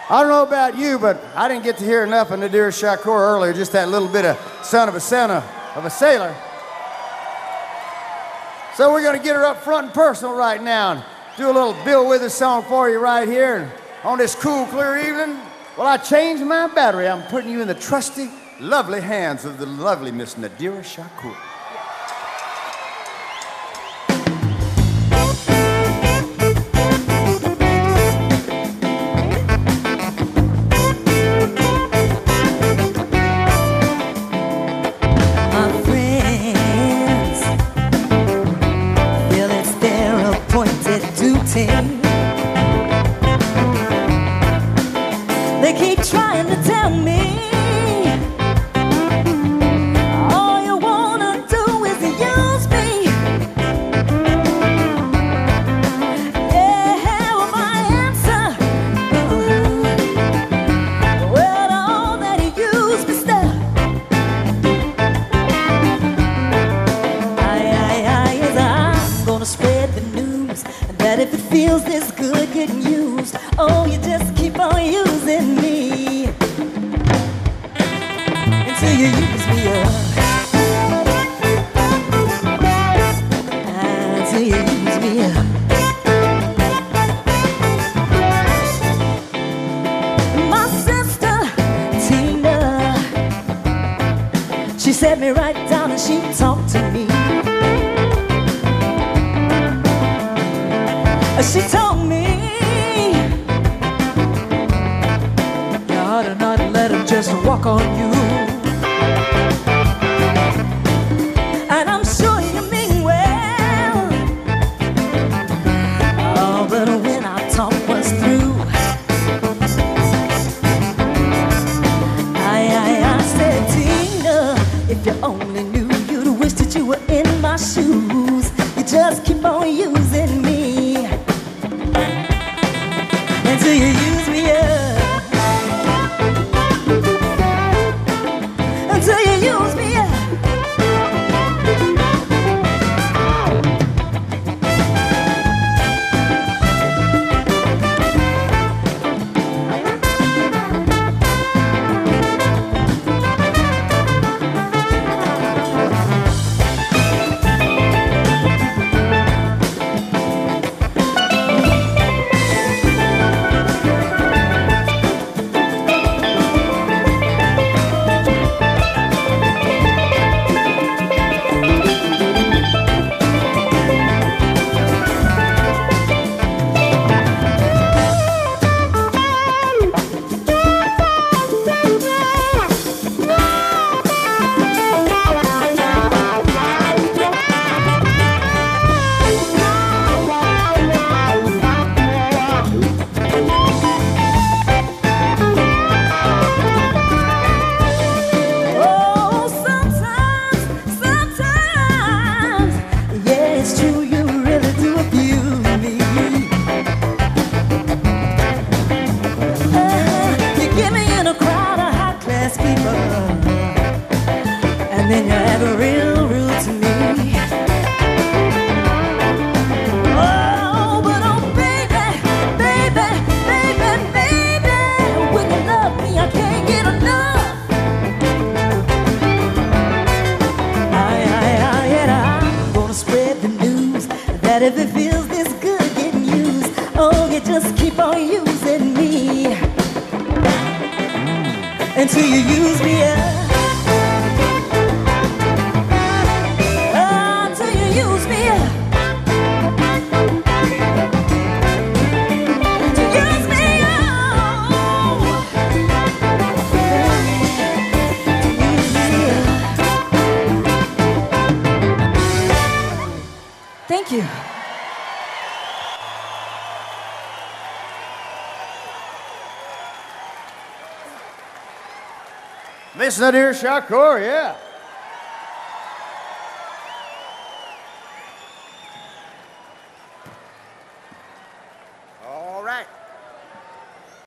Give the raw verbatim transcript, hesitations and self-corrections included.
I don't know about you, but I didn't get to hear enough of Nadir Shakur earlier, just that little bit of son of a son of a sailor. So we're gonna get her up front and personal right now and do a little Bill Withers song for you right here. And on this cool, clear evening, well, I changed my battery. I'm putting you in the trusty, lovely hands of the lovely Miss Nadir Shakur. They keep trying to tell me all you wanna do is use me. Yeah, well, my answer, well, all that you use me stuff. I, I, I, yes, I'm gonna spread the news that if it feels this good getting used, oh, you just keep on using me until you use me up. Until you use me up. My sister Tina, she sat me right down and she talked to me. She told me you ought to not let him just walk on you. And I'm sure you mean well, oh, but when our talk was through, I, I, I said, Tina, if you only knew, you'd wish that you were in my shoes. You just keep on using me until you use me up. Until you use me up. And then you act real rude to me. Oh, but oh baby, baby, baby, baby, when you love me, I can't get enough. I, I, I, and I'm gonna spread the news that if it feels this good getting used, oh, you just keep on using me until you use me up. Thank you. Miss Nadir Shakur, yeah.